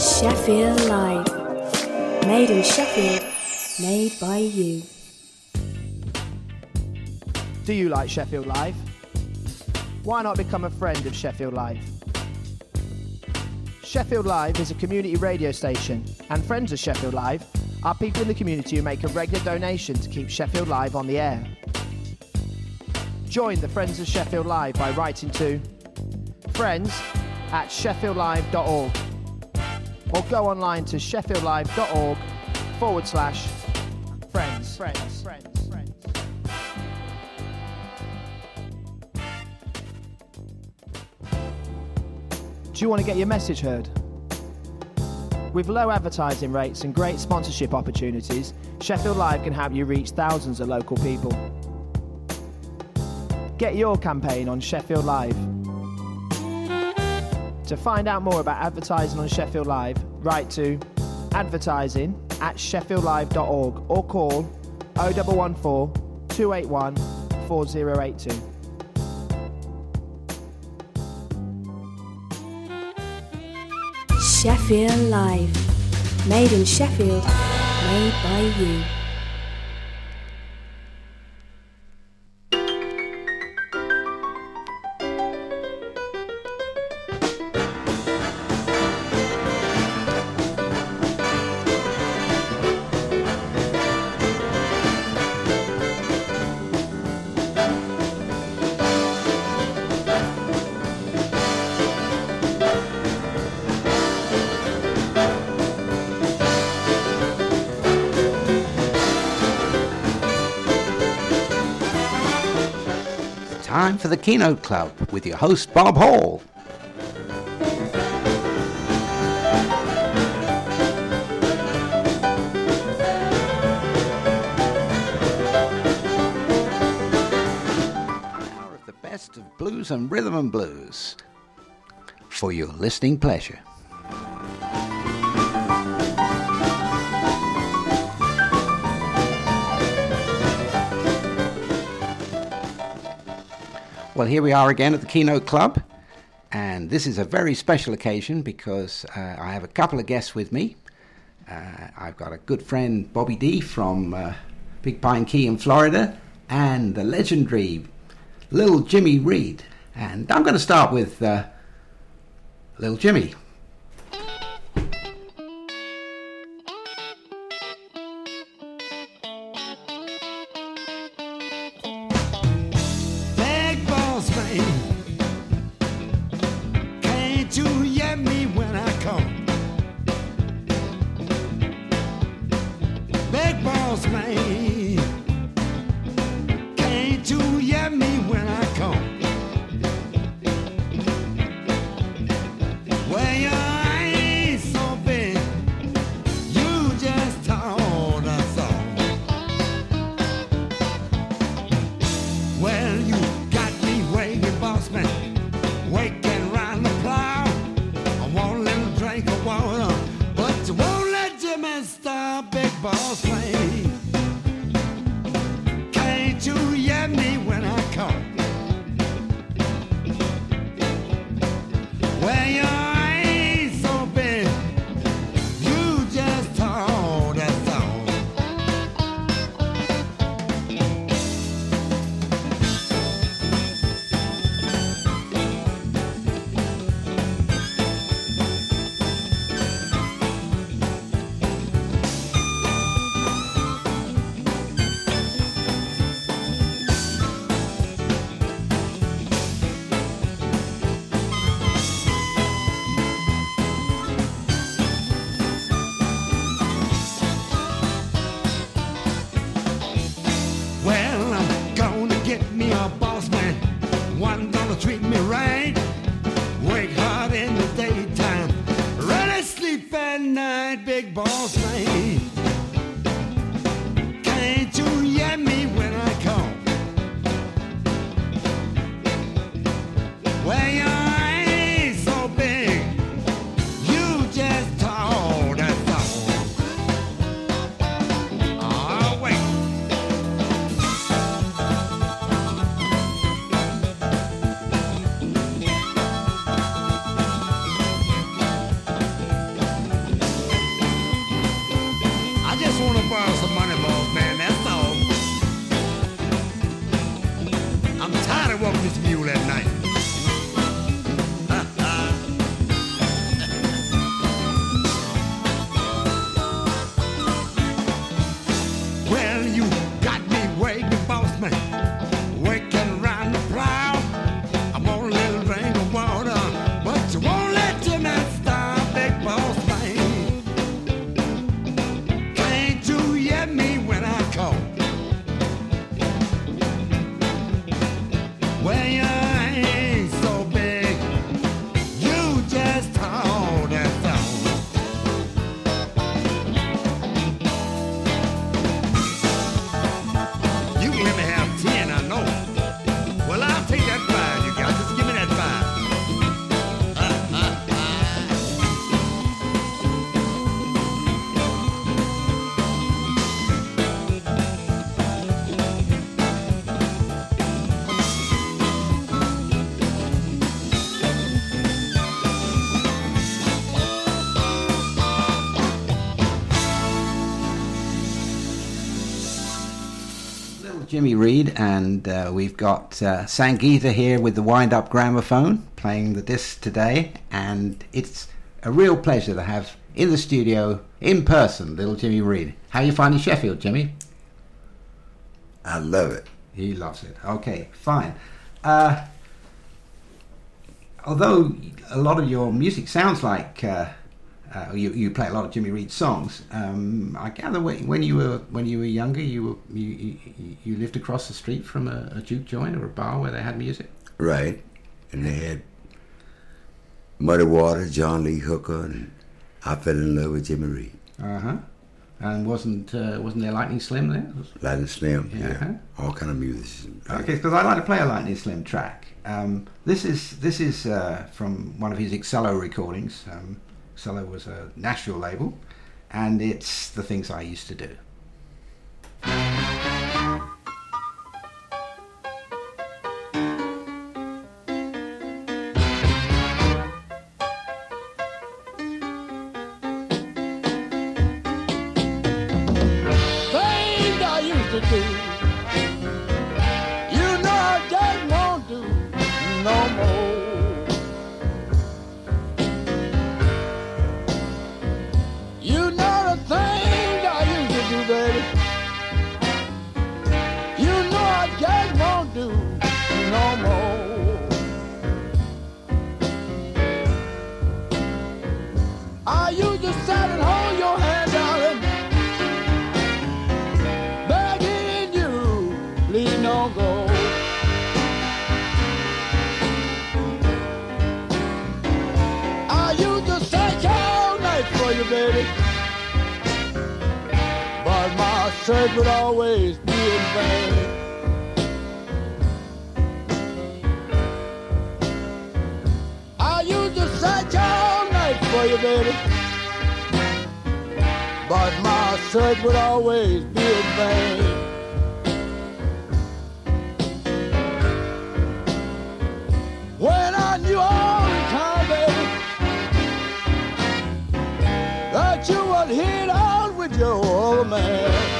Sheffield Live. Made in Sheffield, made by you. Do you like Sheffield Live? Why not become a friend of Sheffield Live? Sheffield Live is a community radio station, and friends of Sheffield Live are people in the community who make a regular donation to keep Sheffield Live on the air. Join the Friends of Sheffield Live by writing to friends@sheffieldlive.org or go online to sheffieldlive.org/friends. Do you want to get your message heard? With low advertising rates and great sponsorship opportunities, Sheffield Live can help you reach thousands of local people. Get your campaign on Sheffield Live. To find out more about advertising on Sheffield Live, write to advertising@sheffieldlive.org or call 0114 281 4082. Sheffield Live. Made in Sheffield, made by you. Time for the Keynote Club with your host, Bob Hall. An hour of the best of blues and rhythm and blues for your listening pleasure. Well, here we are again at the Keynote Club, and this is a very special occasion because I have a couple of guests with me. I've got a good friend, Bobby D from Big Pine Key in Florida, and the legendary Little Jimmy Reed. And I'm going to start with Little Jimmy. his mule at night. Well, you got me waiting, boss man, working round the plow. I'm on a little drink of water, but you won't let your man stop, big boss man. Can't you hear me when I call? Well, you ain't so big, you just hold that song. You can let me have 10, I know. Well, I'll take that 5 you got. Just give me that 5. Little Jimmy Reed, and we've got Sangeeta here with the wind-up gramophone playing the disc today, and it's a real pleasure to have in the studio, in person, little Jimmy Reed. How are you finding Sheffield, Jimmy? I love it. He loves it. Okay, fine. Although a lot of your music sounds like you play a lot of Jimmy Reed songs, I gather when you were younger, you lived across the street from a juke joint or a bar where they had music. Right. And they had Muddy Water, John Lee Hooker, and I fell in love with Jimmy Reed. Uh-huh. And wasn't there Lightning Slim there? Lightning Slim, Yeah. yeah. All kind of music. Okay, because I'd like to play a Lightning Slim track. This is from one of his Excello recordings. Excello was a Nashville label, and it's The Things I Used to Do. Things I used to do, you know I just won't do no more. You know the things I used to do, baby. You know I just won't do no more. I used to sit and hold your hand, darling, begging you, please don't go. I used to search all night for you, baby, but my search would always be in vain. I used to search all night for you, baby, but my search would always be in vain. When I knew all the time, baby, that you would hit out with your old man.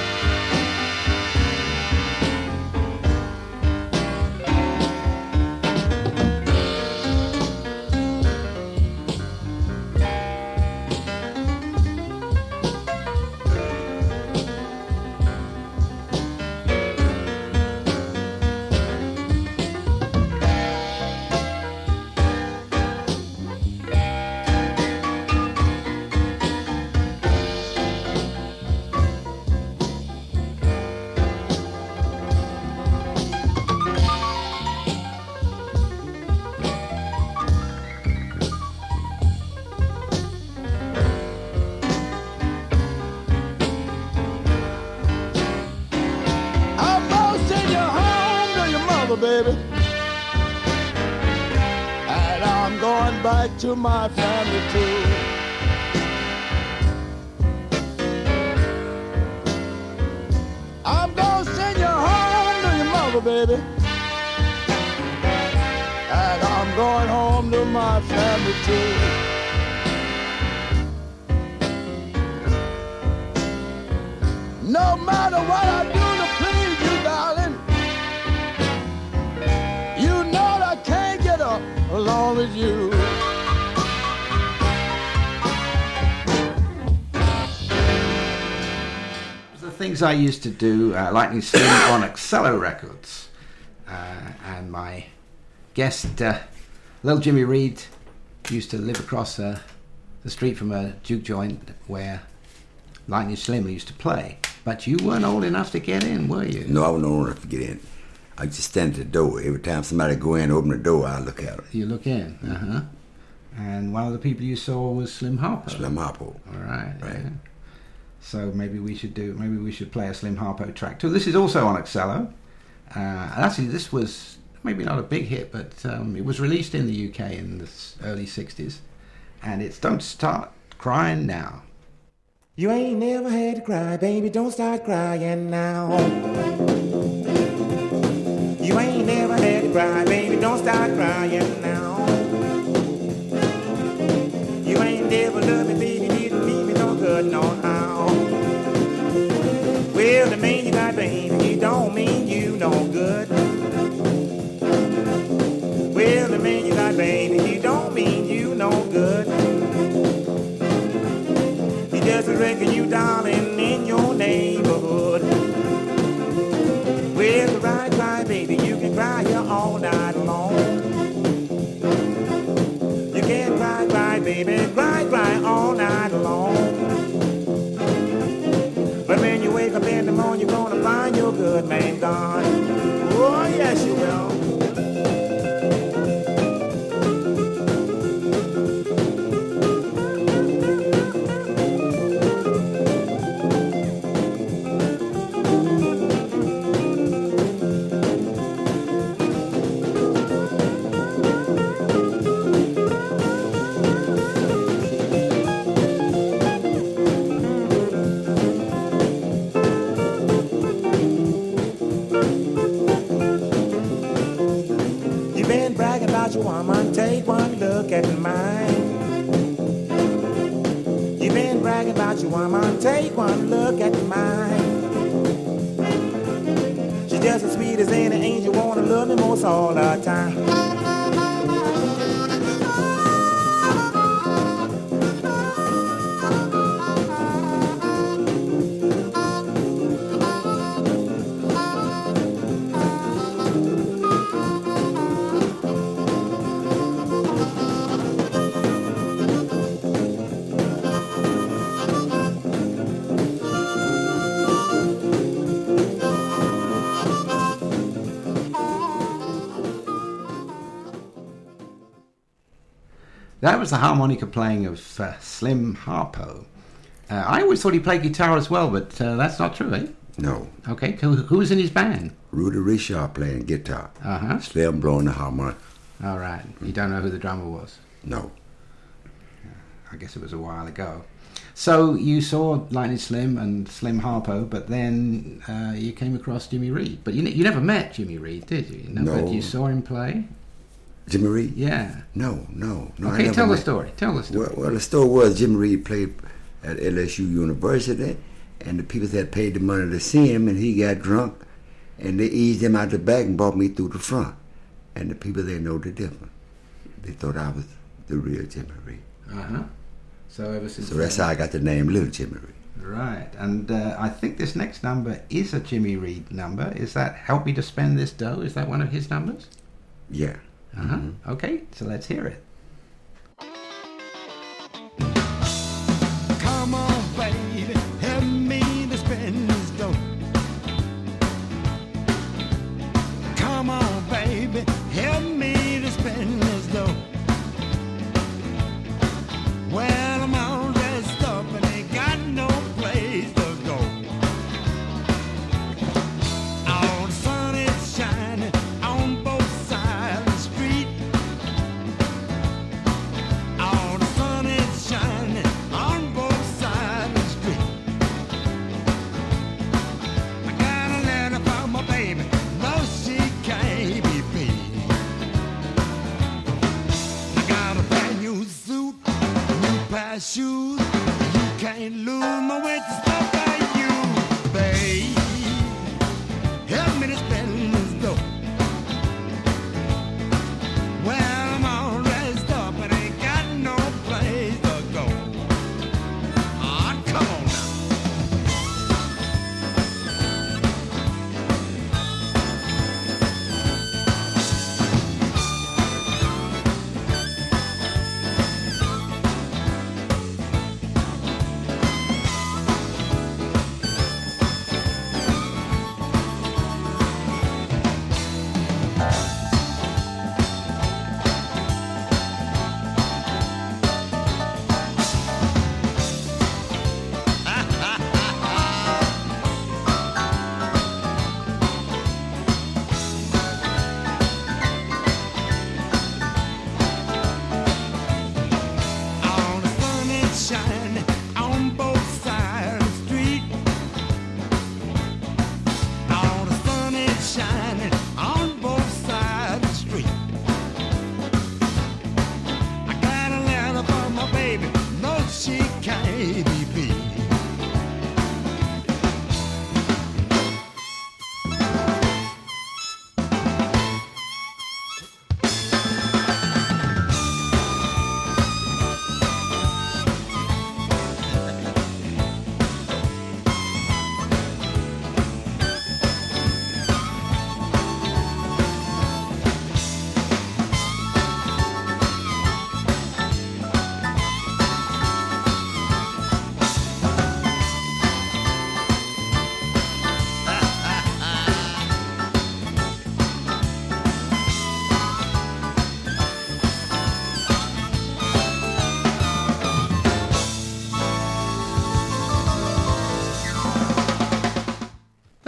Baby, and I'm going back to my family too. I'm gonna send you home to your mother, baby, and I'm going home to my family too. No matter what I do to please you, darling, you know things I used to do, Lightning Slim on Excello Records. And my guest, Little Jimmy Reed, used to live across the street from a juke joint where Lightning Slim used to play. But you weren't old enough to get in, were you? No, I wasn't old enough to get in. I just stand at the door. Every time somebody go in, open the door, I look at it. You look in, And one of the people you saw was Slim Harpo. Slim Harpo. All right. Right. Yeah. So maybe we should play a Slim Harpo track too. This is also on Excello. And actually, this was maybe not a big hit, but it was released in the UK in the early 60s. And it's Don't Start Crying Now. You ain't never had to cry, baby, don't start crying now. You ain't never had to cry, baby, don't start crying now. You ain't never loved me, baby, didn't mean me no good, no how. Well, the man you got, baby, he don't mean you no good. Well, the man you got, baby, he don't mean you no good. He doesn't reckon you, darling, in your neighborhood. Well, cry, baby, you can cry here all night long. You can cry, baby, cry all night long. But when you wake up in the morning, you're gonna find your good man gone. Oh, yes, you will. Your woman, take one look at mine. You've been bragging about your woman, take one look at mine. She's just as sweet as any angel, wanna love me most all the time. That was the harmonica playing of Slim Harpo. I always thought he played guitar as well, but that's not true, eh? No. Okay, who was in his band? Rudy Richard playing guitar. Uh-huh. Slim blowing the harmonica. All right. You don't know who the drummer was? No. I guess it was a while ago. So you saw Lightning Slim and Slim Harpo, but then you came across Jimmy Reed. But you never met Jimmy Reed, did you? No. But you saw him play? Jimmy Reed? Yeah. No. Okay, tell the story. Well, the story was Jimmy Reed played at LSU University, and the people that paid the money to see him, and he got drunk, and they eased him out the back and brought me through the front. And the people there know the difference. They thought I was the real Jimmy Reed. Uh-huh. So ever since. So that's how I got the name Little Jimmy Reed. Right, and I think this next number is a Jimmy Reed number. Is that Help Me to Spend This Dough? Is that one of his numbers? Yeah. Uh-huh. Okay, so let's hear it. Come on, baby, help me to spend this dough. Come on, baby, help me to spend this dough. Well, I'm all dressed up and ain't got no place to go. All the sun is shining on both sides of the street. All the sun is shining on both sides of the street. I got a letter from my baby, no, she can't be beat. I got a brand new suit, new pair of shoes. You can't lose my way to stuff by you, babe. Help me to spend this dough. Well, I'm all dressed up and ain't got no place to go. Ah, come on now.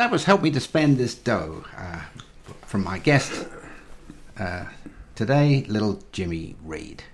that was Help Me to Spend This Dough from my guest today, little Jimmy Reed.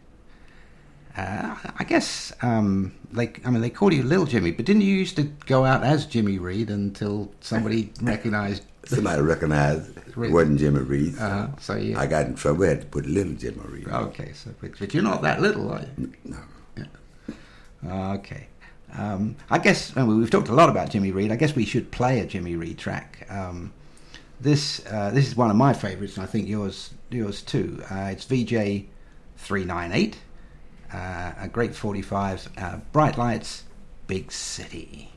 I guess they call you Little Jimmy, but didn't you used to go out as Jimmy Reed until somebody recognized? Somebody recognized it wasn't Jimmy Reed. So you... I got in trouble. I had to put Little Jimmy Reed. Okay, so but you're not that little, are you? No. Yeah. Okay. I guess we've talked a lot about Jimmy Reed. I guess we should play a Jimmy Reed track. This is one of my favourites, and I think yours too. It's VJ 398, a great 45, Bright Lights, Big City.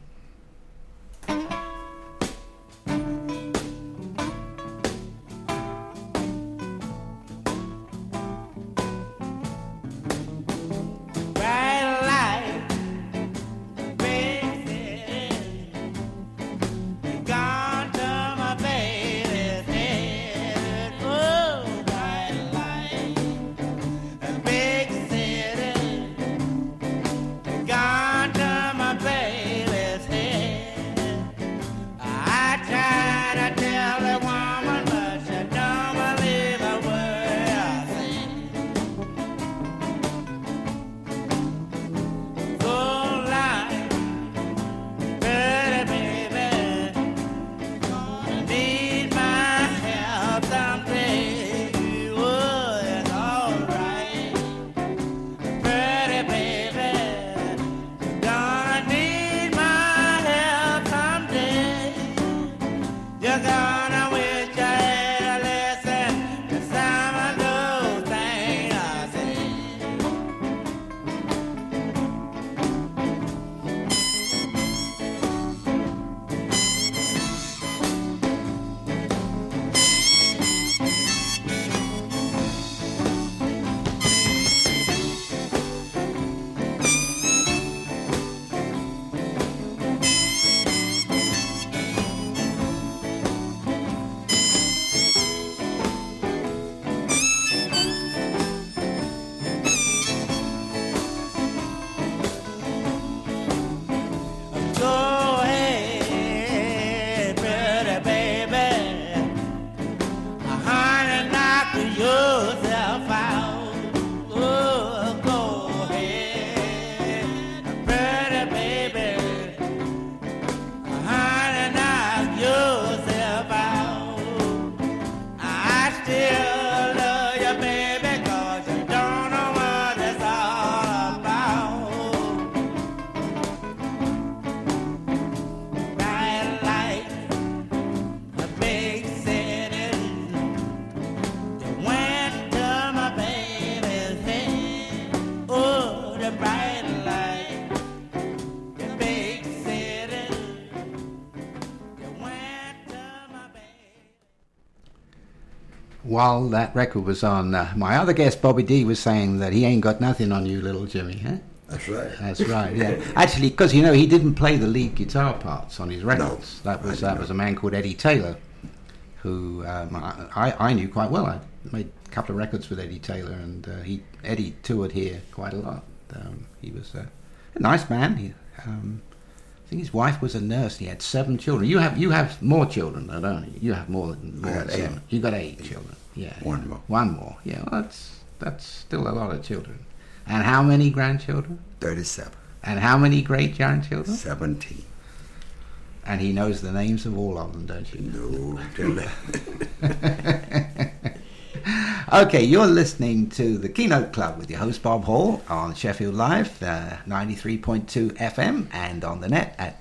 While that record was on, my other guest, Bobby D, was saying that he ain't got nothing on you, little Jimmy, huh? That's right. That's right, yeah. Actually, because, he didn't play the lead guitar parts on his records. No, that was a man called Eddie Taylor, who I knew quite well. I made a couple of records with Eddie Taylor, and Eddie toured here quite a lot. He was a nice man. I think his wife was a nurse. He had 7 children. You have more children, don't you? You have more than 7. You got 8 children. Yeah. One more. One more. Yeah. Well, that's still a lot of children. And how many grandchildren? 37. And how many great grandchildren? 17. And he knows the names of all of them, don't you? No, tell that. Okay, you're listening to the Keynote Club with your host Bob Hall on Sheffield Live, 93.2 FM, and on the net at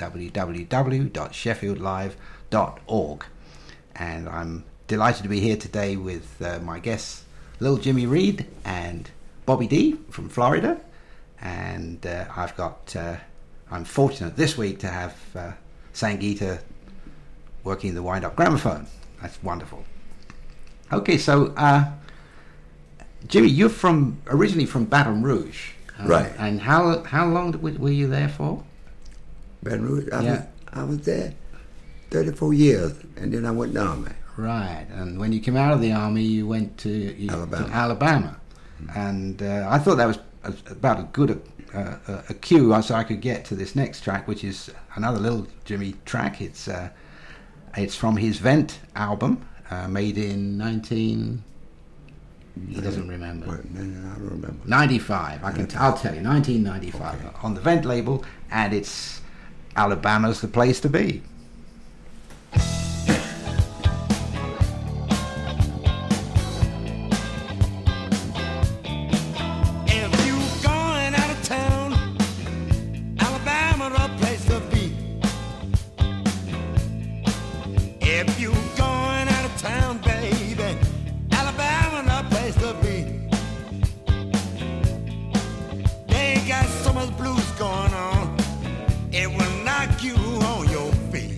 www.sheffieldlive.org. And I'm delighted to be here today with my guests, Little Jimmy Reed and Bobby D from Florida. And I'm fortunate this week to have Sangeeta working the wind-up gramophone. That's wonderful. Okay, so Jimmy, you're originally from Baton Rouge, right? And how long were you there for? Baton Rouge. I was there 34 years, and then I went to the Army. Right, and when you came out of the Army, you went to Alabama. Mm-hmm. And I thought that was about as good a cue so I could get to this next track, which is another Little Jimmy track. It's It's from his Vent album, made in 19... He doesn't remember. What? No, I don't remember. 95. I'll tell you. 1995 Okay. on the Vent label, and it's Alabama's the Place to Be. If you going out of town, Alabama the place to be. If you going out of town, baby, Alabama the place to be. They ain't got so much blues going on, it will knock you on your feet.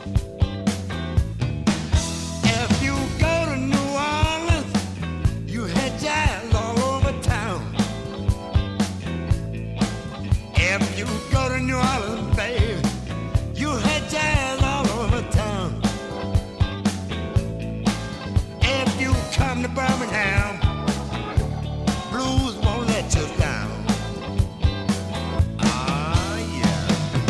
If you go to New Orleans, you had jazz all over town. If you go to New Orleans, baby, you had jazz all over town. If you come to Birmingham, blues won't let you down. Ah, yeah.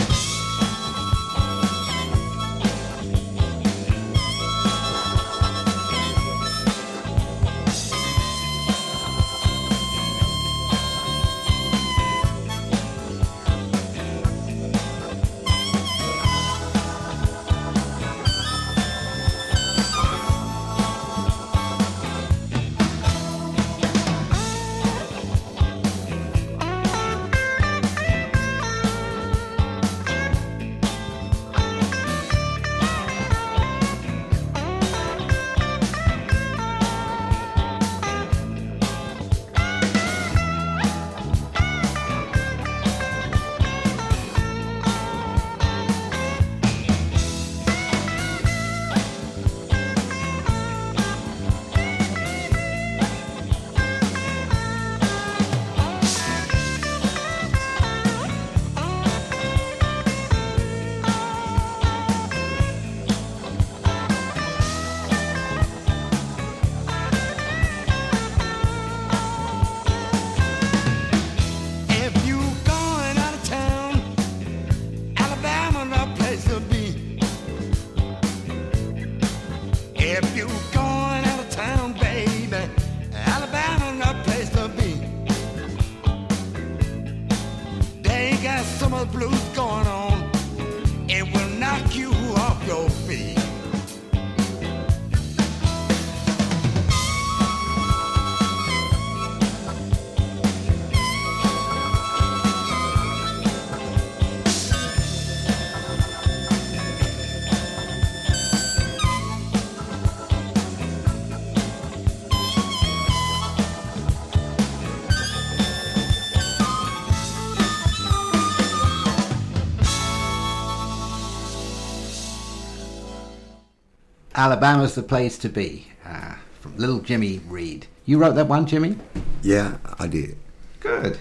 If you going out of town, Alabama the place to be. If you going out of town, baby, Alabama the place to be. They ain't got so much blues going on, it will knock you off your feet. Alabama's the Place to Be, from Little Jimmy Reed. You wrote that one, Jimmy? Yeah, I did. Good.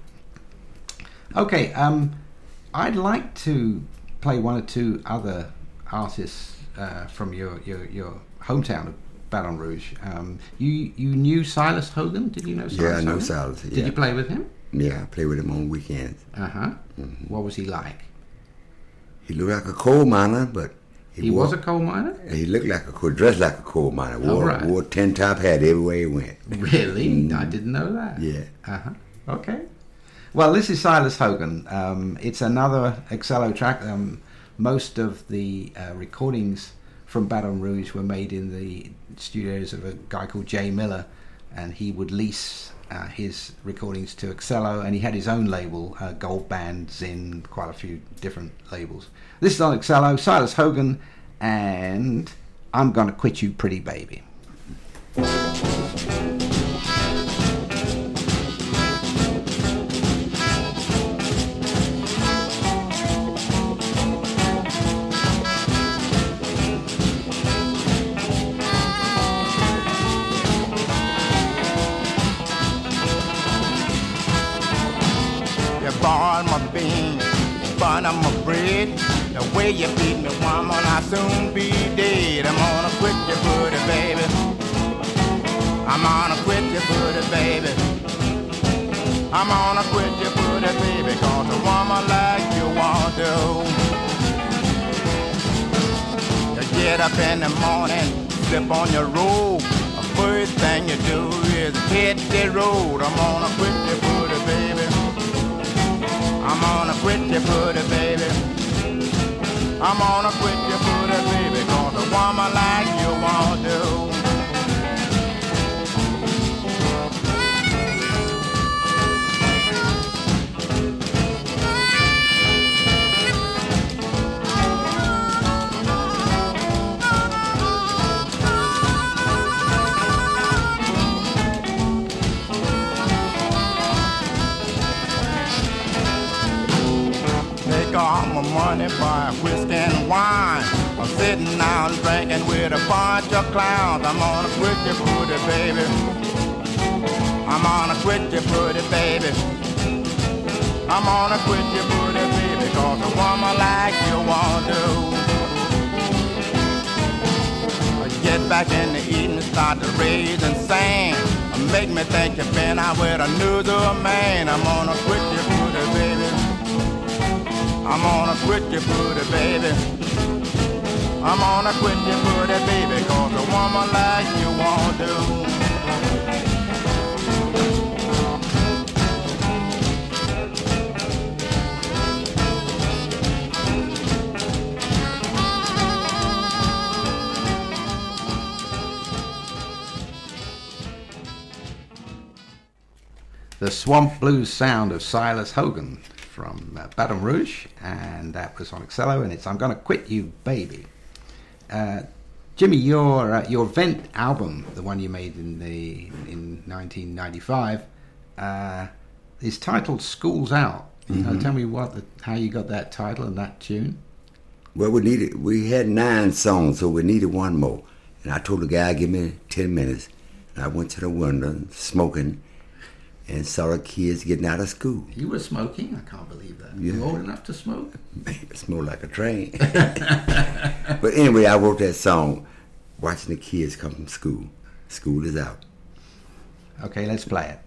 Okay, I'd like to play one or two other artists from your hometown of Baton Rouge. You knew Silas Hogan? Did you know Silas Yeah, I know Hogan? Silas. Did Yeah. you play with him? Yeah, I play with him on weekends. Uh-huh. What was he like? He looked like a coal miner, but He was a coal miner? He looked like dressed like a coal miner. right. Wore tin top hat everywhere he went. Really? I didn't know that. Yeah. Uh-huh. Okay. Well, this is Silas Hogan. It's another Excello track. Most of the recordings from Baton Rouge were made in the studios of a guy called Jay Miller, and he would lease his recordings to Excello, and he had his own label, Gold Band, Zinn, quite a few different labels. This is on Excello, Silas Hogan, and I'm Gonna Quit You Pretty Baby. Boil my beans, butter my bread. The way you feed me, woman, I'll soon be dead. I'm gonna quit you, pretty baby. I'm gonna quit you, pretty baby. I'm gonna quit you, pretty baby, 'cause a woman like you want to. You get up in the morning, slip on your robe. The first thing you do is hit the road. I'm gonna quit your booty, baby. I'm gonna quit your booty, baby. I'm gonna quit your booty, baby, 'cause a woman like you won't do. All my money for whiskey and wine. I'm sitting down drinking with a bunch of clowns. I'm gonna quit your booty, baby. I'm gonna quit your booty, baby. I'm gonna quit your booty, baby, 'cause a woman like you won't do. I get back in the evening, start to raise and sing. Make me think you've been out with a noodle man. I'm gonna quit your booty, baby. I'm gonna quit your booty, baby. I'm gonna quit your booty, baby, 'cause a woman like you won't do. The Swamp Blues sound of Silas Hogan from Baton Rouge, and that was on Excello, and it's I'm Gonna Quit You, Baby. Jimmy, your Vent album, the one you made in 1995, is titled School's Out. Tell me how you got that title and that tune. Well, we had 9 songs, so we needed one more. And I told the guy, give me 10 minutes. And I went to the window, smoking, and saw the kids getting out of school. You were smoking? I can't believe that. Yeah. You were old enough to smoke? It smelled like a train. But anyway, I wrote that song, watching the kids come from school. School is out. Okay, let's play it.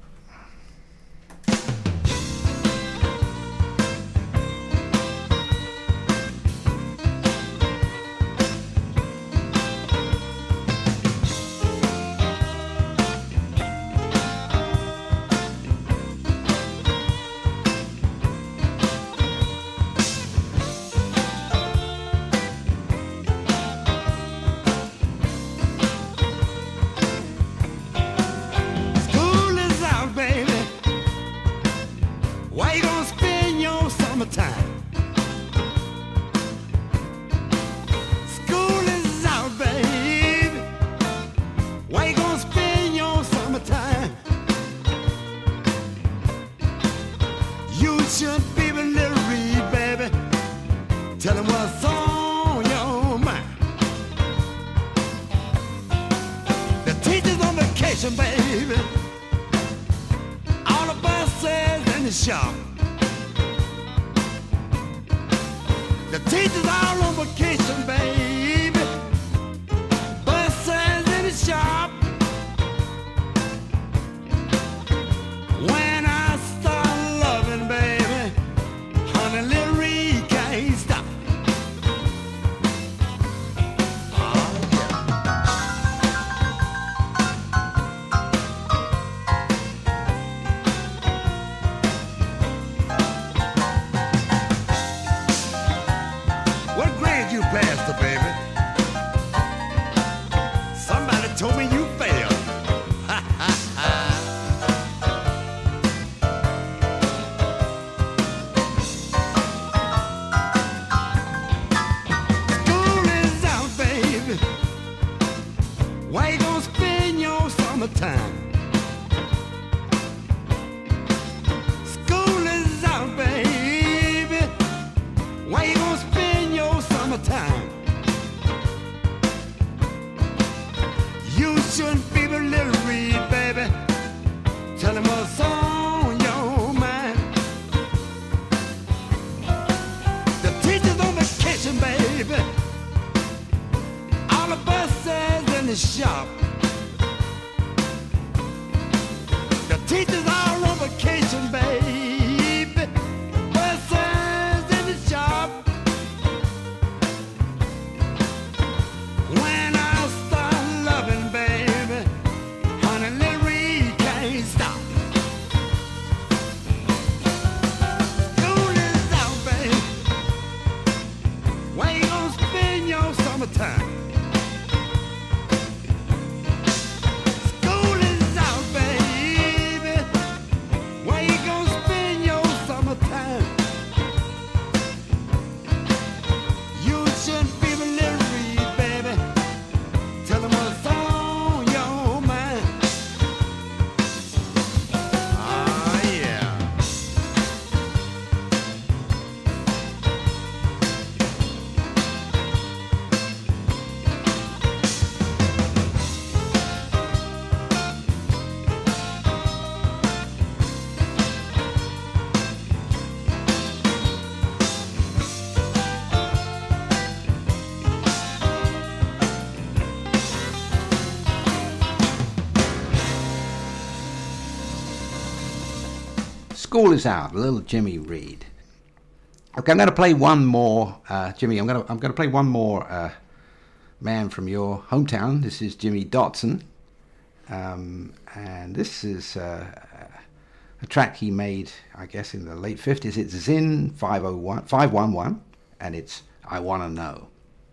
School is Out, little Jimmy Reed. Okay, I'm going to play one more, Jimmy. I'm going to play one more man from your hometown. This is Jimmy Dotson, and this is a track he made, I guess, in the late 50s. It's Zinn 511, and it's I Wanna Know.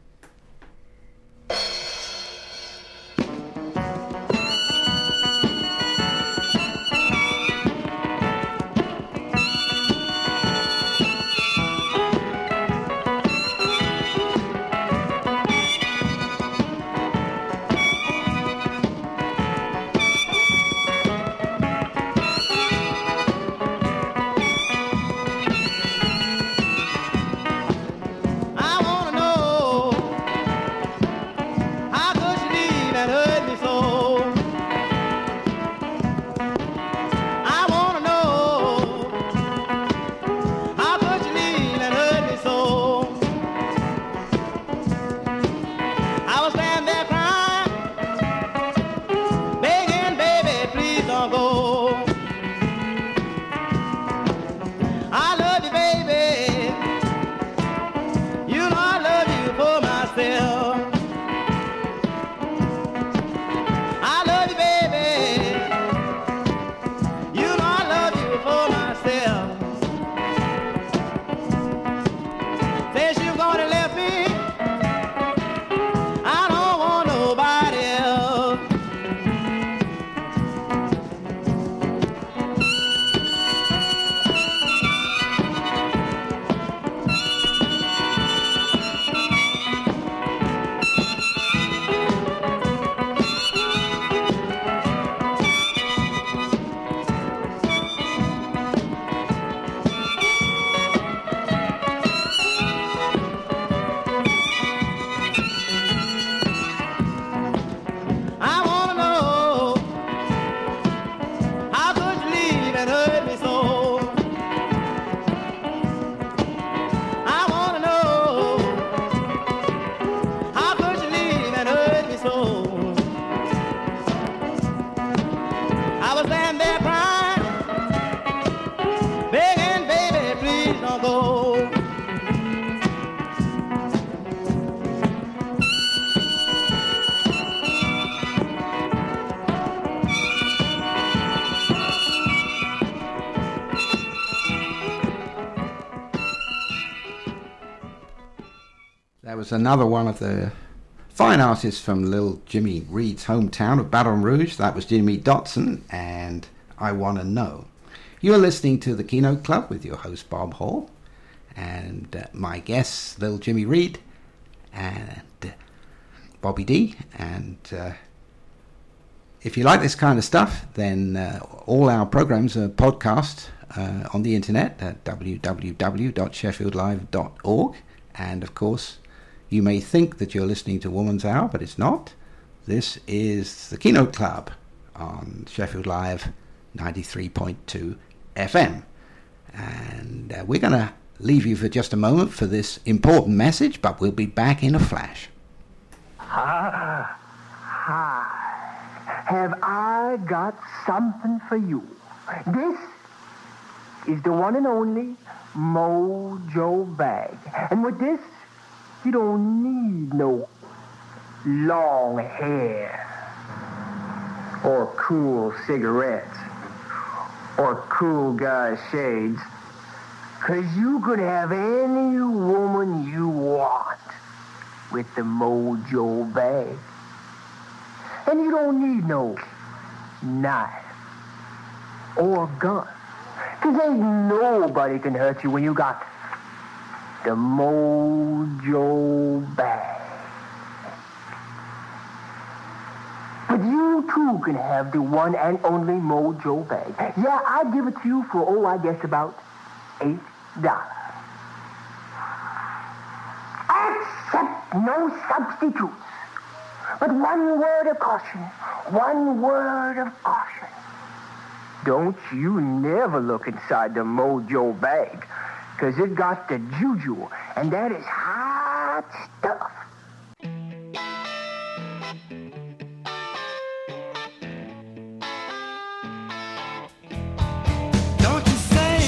That was another one of the fine artists from little Jimmy Reed's hometown of Baton Rouge. That was Jimmy Dotson, and I Wanna Know. You're listening to the Keynote Club with your host Bob Hall, and my guests, little Jimmy Reed and Bobby D. And if you like this kind of stuff, then all our programs are podcast on the internet at www.sheffieldlive.org. And of course, you may think that you're listening to Woman's Hour, but it's not. This is the Keynote Club on Sheffield Live 93.2 FM. And we're going to leave you for just a moment for this important message, but we'll be back in a flash. Hi. Have I got something for you? This is the one and only Mojo Bag. And with this, you don't need no long hair or cool cigarettes or cool guy shades, 'cause you could have any woman you want with the Mojo Bag. And you don't need no knife or gun, 'cause ain't nobody can hurt you when you got the Mojo Bag. But you too can have the one and only Mojo Bag. Yeah, I'd give it to you for, I guess about $8. Accept no substitutes. But one word of caution. Don't you never look inside the Mojo Bag, 'cause it got the juju, and that is hot stuff. Don't you say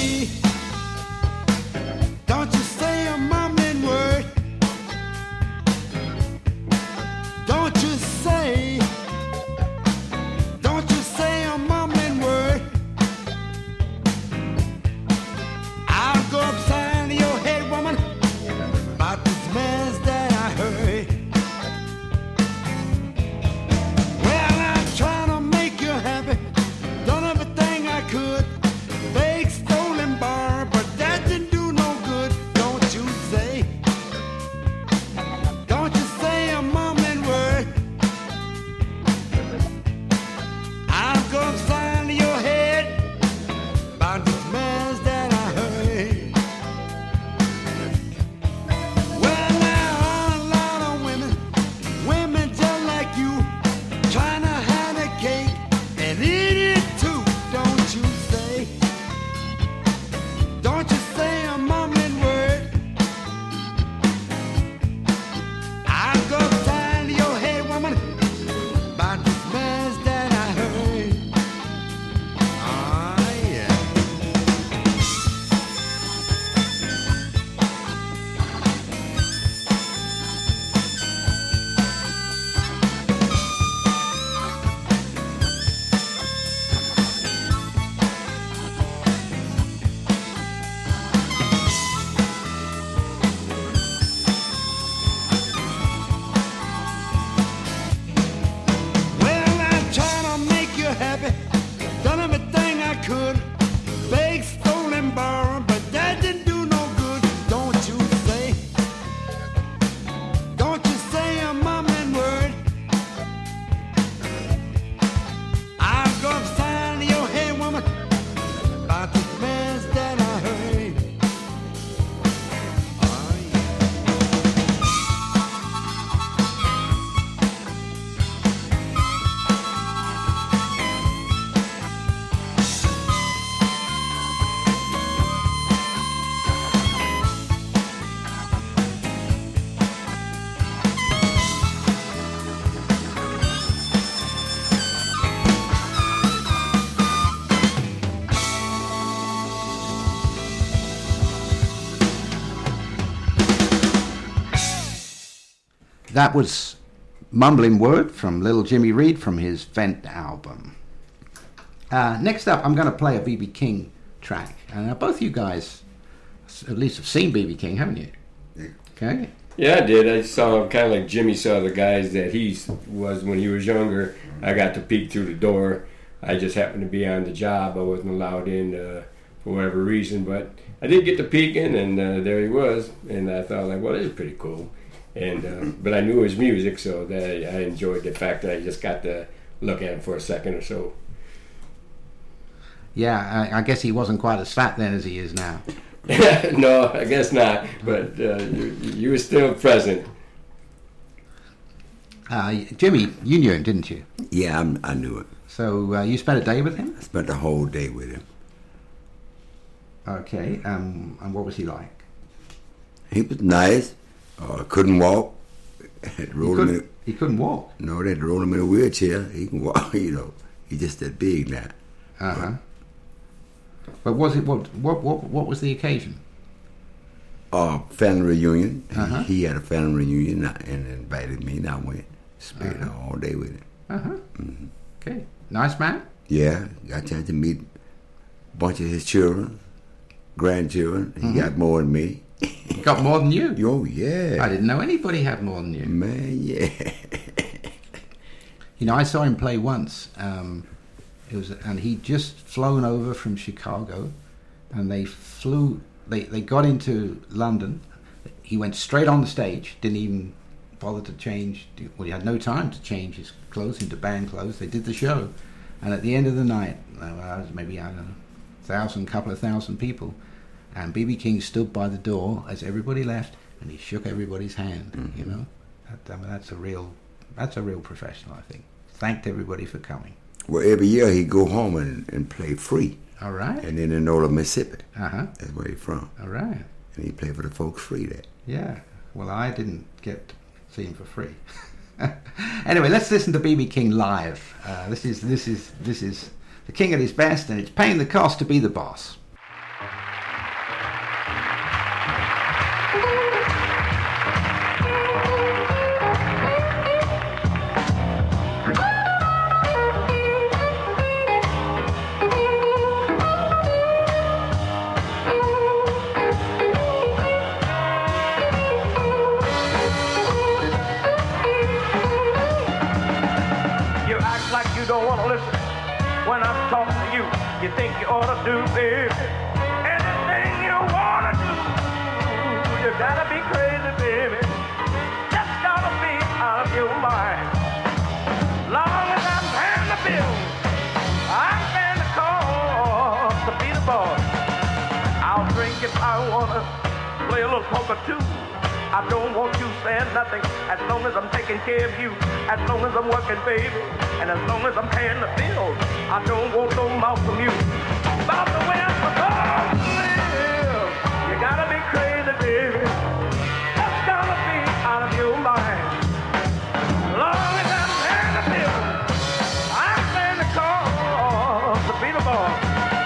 That was Mumbling Word from Little Jimmy Reed from his Vent album. Next up, I'm going to play a B.B. King track. And both you guys at least have seen B.B. King, haven't you? Yeah. Okay. Yeah, I did. I saw him kind of like Jimmy saw the guys that he was when he was younger. I got to peek through the door. I just happened to be on the job. I wasn't allowed in for whatever reason, but I did get to peek in, and there he was. And I thought, like, well, this is pretty cool. And but I knew his music, so that I enjoyed the fact that I just got to look at him for a second or so. Yeah, I guess he wasn't quite as fat then as he is now. No, I guess not. But you were still present. Jimmy, you knew him, didn't you? Yeah, I knew it. So you spent a day with him? I spent the whole day with him. Okay, and what was he like? He was nice. Couldn't walk. He couldn't walk? No, they had to roll him in a wheelchair. He can walk, you know. He's just that big now. Uh-huh. But was it what was the occasion? Family reunion. Uh-huh. He had a family reunion and invited me, and I went. Spent all day with him. Uh-huh. Mm-hmm. Okay. Nice man? Yeah, got a chance to meet a bunch of his children, grandchildren. He got more than me. He got more than you? Oh, yeah. I didn't know anybody had more than you. Man, yeah. You know, I saw him play once. And he'd just flown over from Chicago, and they got into London. He went straight on the stage, didn't even bother to change. Well, he had no time to change his clothes into band clothes. They did the show, and at the end of the night, maybe, I don't know, couple of thousand people, and B.B. King stood by the door as everybody left, and he shook everybody's hand. Mm-hmm. You know, that's a real professional, I think. Thanked everybody for coming. Well, every year he'd go home and play free. All right. And then in Nola, Mississippi. Uh-huh. That's where he's from. All right. And he played for the folks free there. Yeah. Well, I didn't get to see him for free. Anyway, let's listen to B.B. King live. This is the King at his best, and it's paying the cost to be the boss. You think you ought to do, baby, anything you want to do. You gotta be crazy, baby. Just gotta be out of your mind. Long as I'm paying the bills, I'm paying the cost to be the boss. I'll drink if I wanna, play a little poker too. I don't want you saying nothing as long as I'm taking care of you, as long as I'm working, baby, and as long as I'm paying the bills. I don't want no mouth from you about the way I'm supposed to live. You gotta be crazy, baby. Just gotta be out of your mind. Long as I'm paying the bills, I'm paying the cost to be the boss.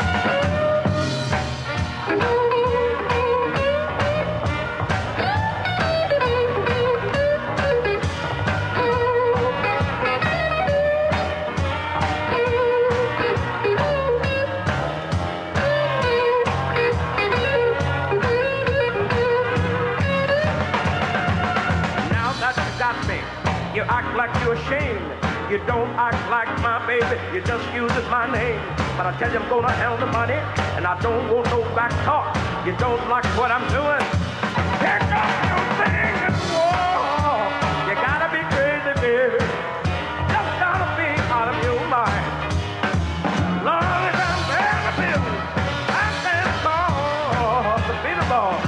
You act like you're ashamed. You don't act like my baby. You just uses my name. But I tell you I'm gonna handle the money, and I don't want no back talk. You don't like what I'm doing? Pick up your thing and walk. You gotta be crazy, baby. Just gotta be out of your mind. Long as I'm paying the bills, I'm paying the cost to be the boss.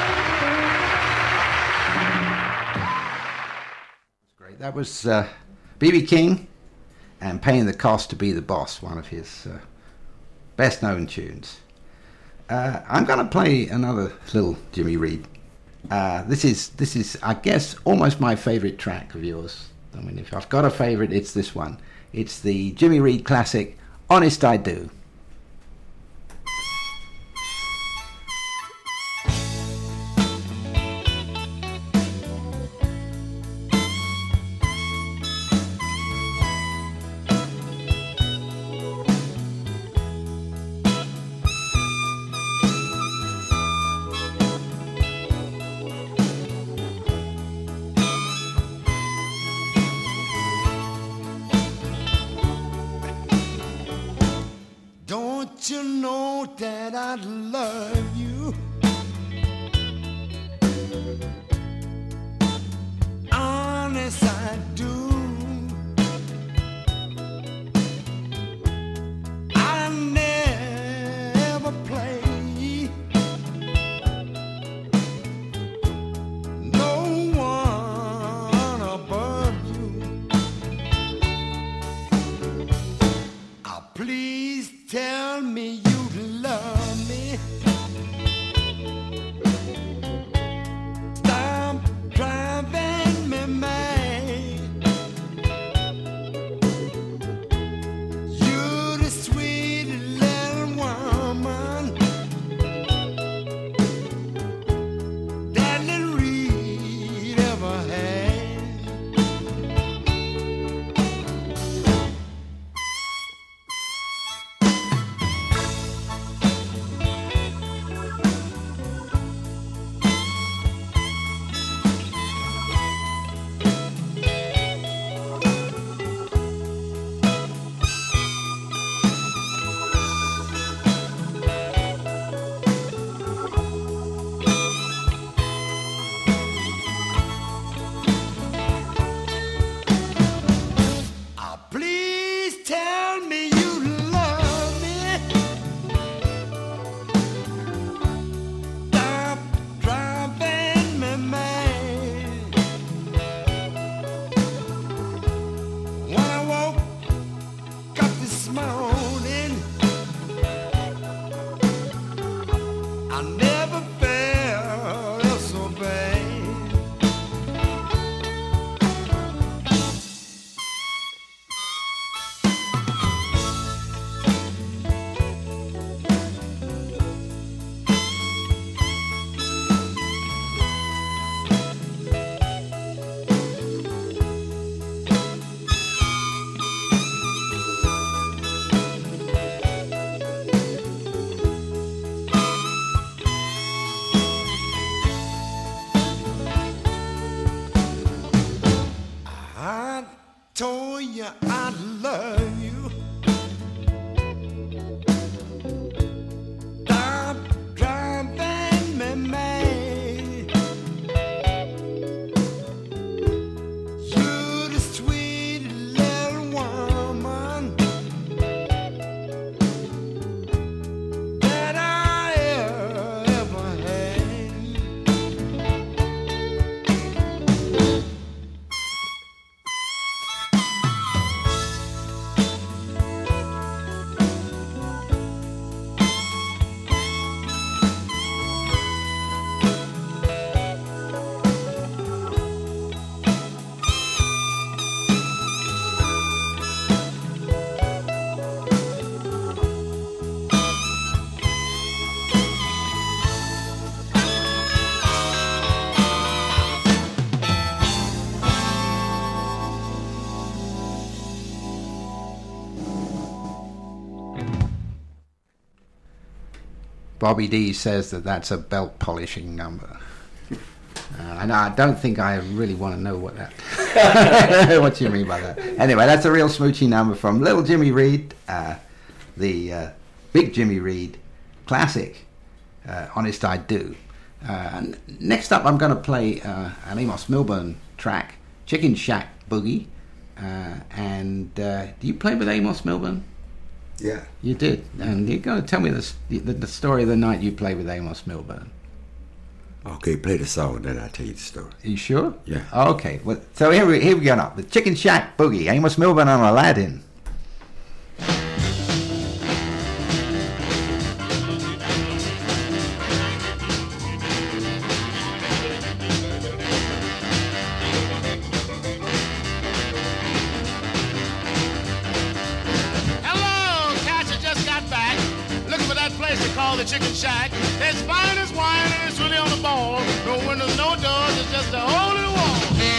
That was B.B. King and Paying the Cost to Be the Boss, one of his best known tunes. I'm going to play another little Jimmy Reed. This is, I guess, almost my favorite track of yours. I mean, if I've got a favorite, it's this one. It's the Jimmy Reed classic, Honest I Do. Don't you know that I love you? Honest I do. I never play no one above you. Please tell me you love me. Stop driving me mad. You're the sweet little woman that little Reed ever had. Please tell me you love me. Stop driving me mad. When I woke up this morning, I never felt so bad. I told you I love you. Stop driving me mad. You're the sweet little woman that I ever had. Bobby D says that that's a belt polishing number. And I don't think I really want to know what that what you mean by that. Anyway, that's a real smoochy number from Little Jimmy Reed, the Big Jimmy Reed classic, Honest I Do. Next up, I'm going to play an Amos Milburn track, Chicken Shack Boogie. Do you play with Amos Milburn? Yeah. You did. And you're going to tell me the story of the night you played with Amos Milburn. Okay, play the song, then I'll tell you the story. Are you sure? Yeah. Okay. Well, so here we go now. The Chicken Shack Boogie, Amos Milburn on Aladdin. Hello, cats, I just got back. Looking for that place they call the Chicken Shack. It's fine as wine and it's really on the ball. No windows, no doors, it's just a hole in the wall.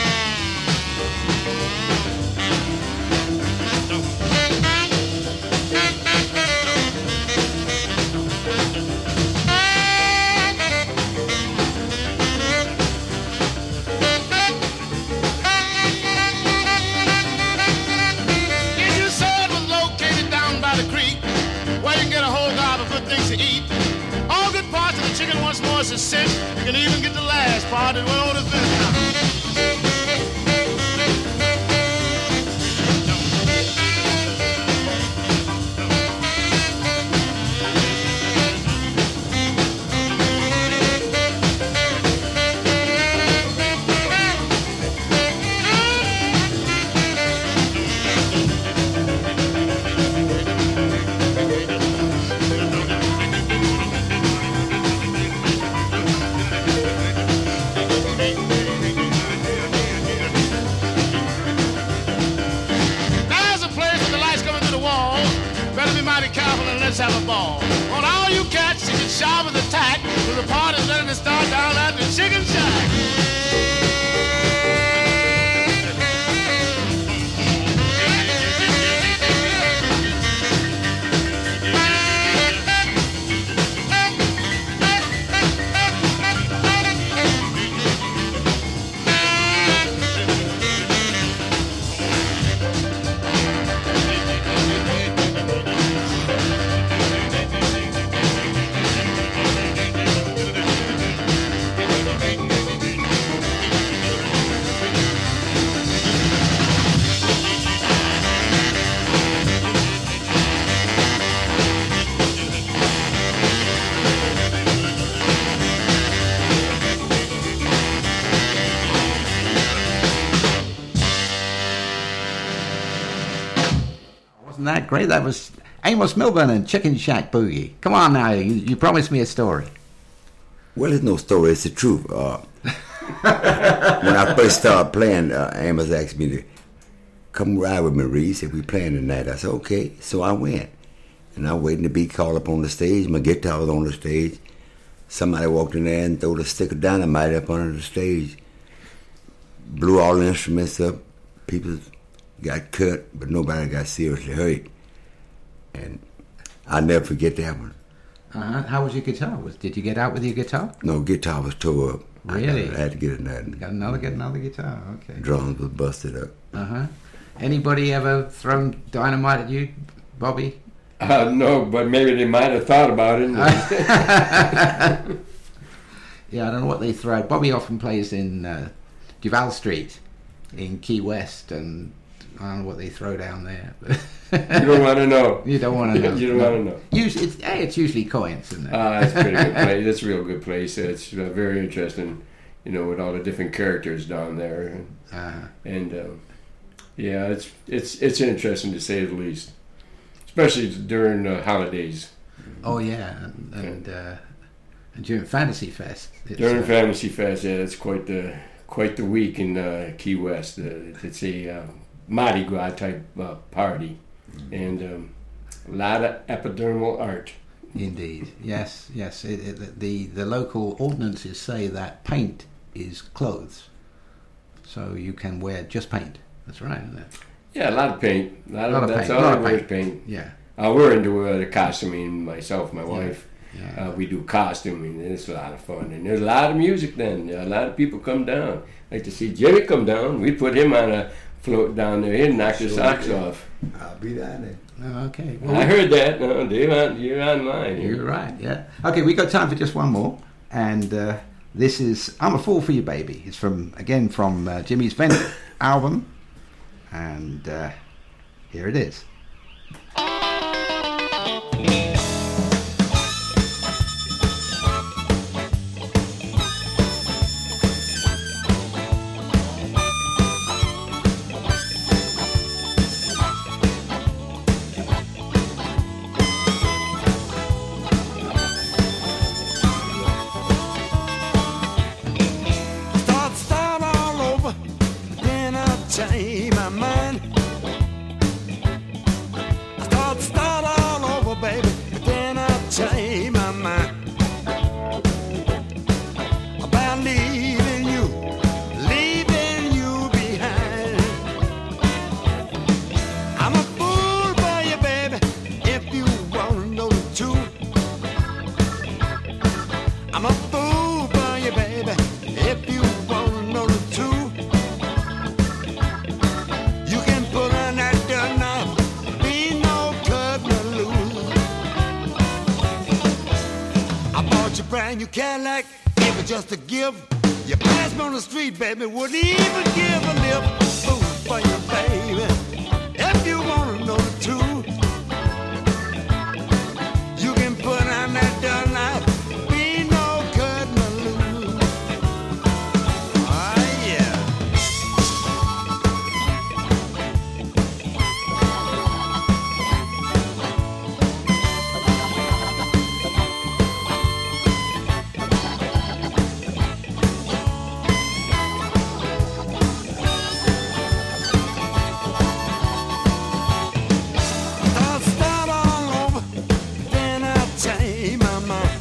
Did you say it was located down by the creek, where you can get a whole gob of good things to eat? All good parts of the chicken once more is a cinch. You can even get the last part that went over the finish. There's a place with the lights coming through the wall. Better be mighty careful and let's have a ball. On all you cats, you can sharp as a tack. With the party's ready to start down at the Chicken Shack. Wasn't that great? That was Amos Milburn and Chicken Shack Boogie. Come on now, you promised me a story. Well, it's no story, it's the truth. When I first started playing, Amos asked me to come ride with me, Reese, if we playing tonight. I said, okay. So I went. And I'm waiting to be called up on the stage. My guitar was on the stage. Somebody walked in there and threw a stick of dynamite up under the stage. Blew all the instruments up. People got cut, but nobody got seriously hurt. And I'll never forget that one. How was your guitar? Did you get out with your guitar? No, guitar was tore up. Really? I had to get another. Get another guitar. Okay. Drums was busted up. Anybody ever thrown dynamite at you, Bobby? No, but maybe they might have thought about it. Yeah, I don't know what they throw. Bobby often plays in Duval Street in Key West, and I don't know what they throw down there. You don't want to know. You don't want to know. You don't want to know. Usually, it's usually coins, isn't it? It's a pretty good place. It's a real good place. It's very interesting, with all the different characters down there, and yeah, it's interesting to say the least, especially during holidays. Oh yeah, and during Fantasy Fest. During Fantasy Fest, yeah, it's quite the week in Key West. It's a Mardi Gras type party, and a lot of epidermal art. Indeed, yes. The local ordinances say that paint is clothes, so you can wear just paint. That's right, isn't it? Yeah, a lot of paint. That's paint. all I wear is paint. Yeah. We're into the costuming, myself, my wife. Yeah. We do costuming, and it's a lot of fun. And there's a lot of music then. A lot of people come down. Like to see Jimmy come down. We put him on a float down there. He'd knock the socks off. I'll be down there. Oh, okay. Well, I heard that. No, you're online. You're right, yeah. Okay, we got time for just one more. And this is I'm a Fool for You, Baby. It's from Jimmy's Vent album. And here it is. change my mind. I start all over, baby, but then I change my mind about leaving you behind. I'm a fool for you, baby, if you wanna know the truth. I'm a fool for you, baby, if you wanna know the truth. You can pull on that dirt now, be no cut no loose. I bought you brand new Cadillac, it was just a gift. You passed me on the street, baby, wouldn't even give a lift. Fool for you, baby, if you wanna know the truth. You can put on that dirt now, be no cut no loose. Oh yeah. I'll start all over, then I'll change my mind.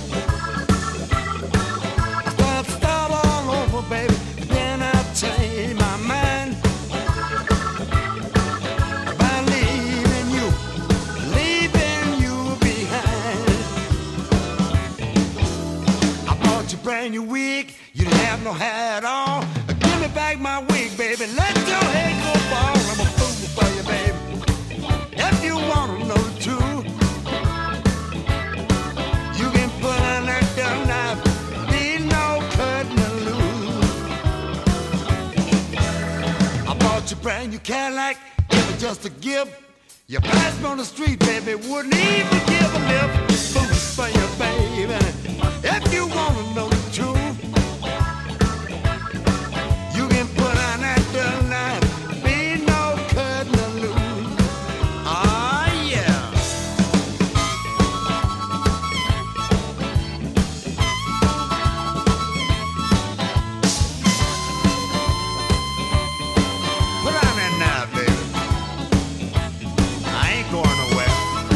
I'll start all over, baby, then I'll change my mind about leaving you behind. I bought you brand new wig, you didn't have no hair at all. Give me back my wig, baby, let your hair go bald. I'm a fool for you, baby, if you wanna know the truth. You can put on that dumb knife, be no cut no loose. I bought you brand new Cadillac, it was just a gift. You passed me on the street, baby, wouldn't even give a lift. Fool for you, baby, if you wanna know the truth. You can put on that dumb knife, be no cut no loose. Ah, yeah. Put on that knife, baby. I ain't going nowhere.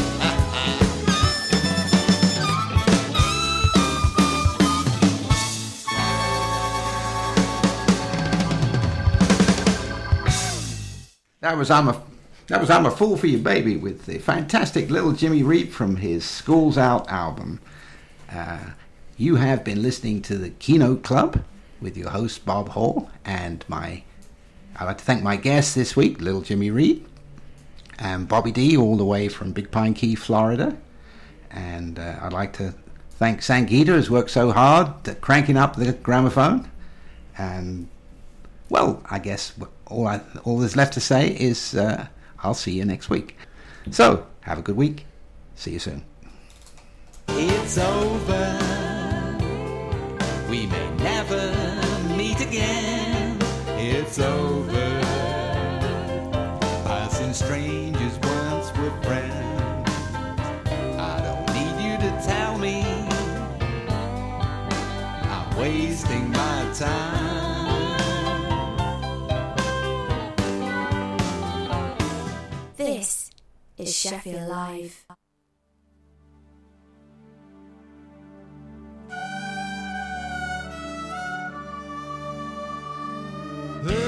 That was I'm a Fool for You, Baby, with the fantastic Little Jimmy Reed from his School's Out album. You have been listening to the Keynote Club with your host Bob Hall, and I'd like to thank my guests this week, Little Jimmy Reed and Bobby D, all the way from Big Pine Key, Florida. And I'd like to thank Sangeeta, who's worked so hard at cranking up the gramophone. And well, I guess all there's left to say is I'll see you next week. So, have a good week. See you soon. It's over. We may never meet again. It's over. Us and strangers once were friends. I don't need you to tell me I'm wasting my time. This is Sheffield Live.